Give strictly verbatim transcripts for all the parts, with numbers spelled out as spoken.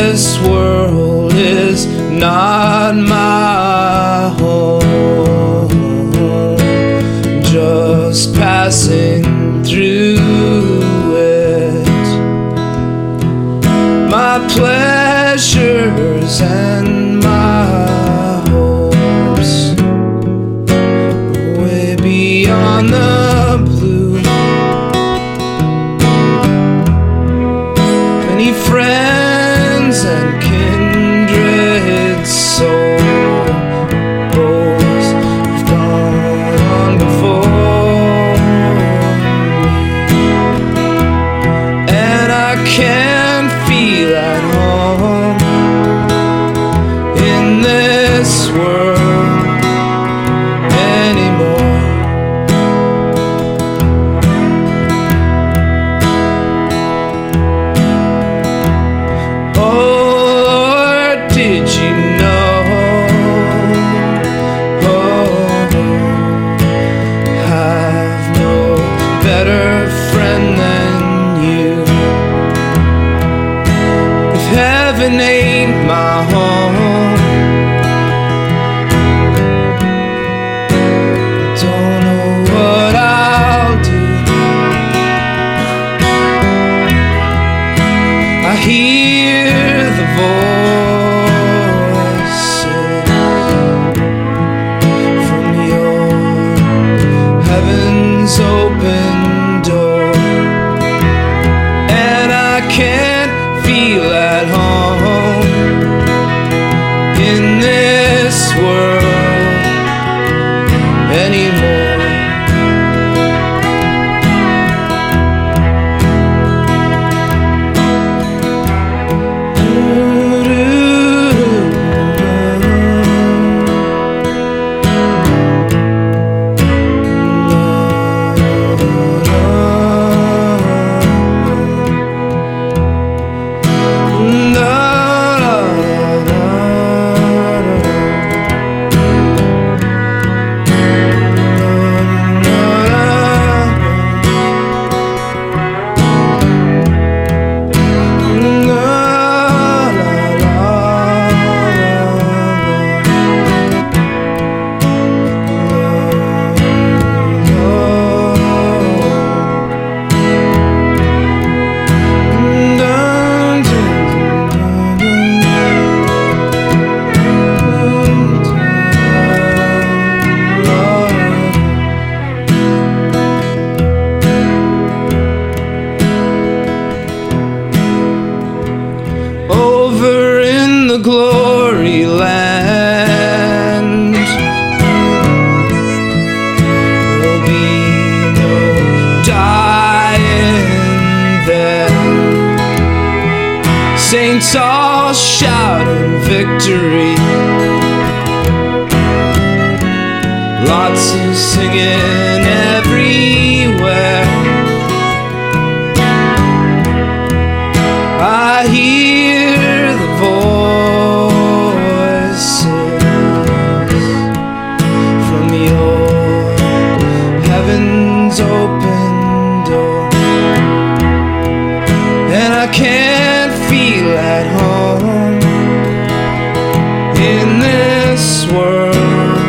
this world is not my home, just passing through it. My pleasures and my hopes way beyond the blue. Many friends and kindred souls have gone before me, and I can't feel at home in this world anymore. Did you know? Oh, I've no better friend than you. If heaven ain't my home, don't know what I'll do. I hear the voice open door, and I can't feel at home in this world anymore. Over in the glory land, there'll be no dying there. Saints all shouting victory, lots of singing everywhere. I hear the voices from your heaven's open door, and I can't feel at home in this world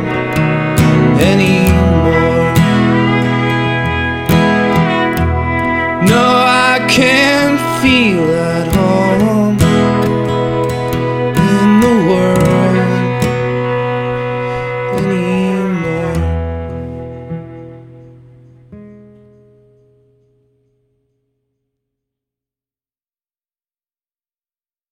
anymore. No, I can't feel at home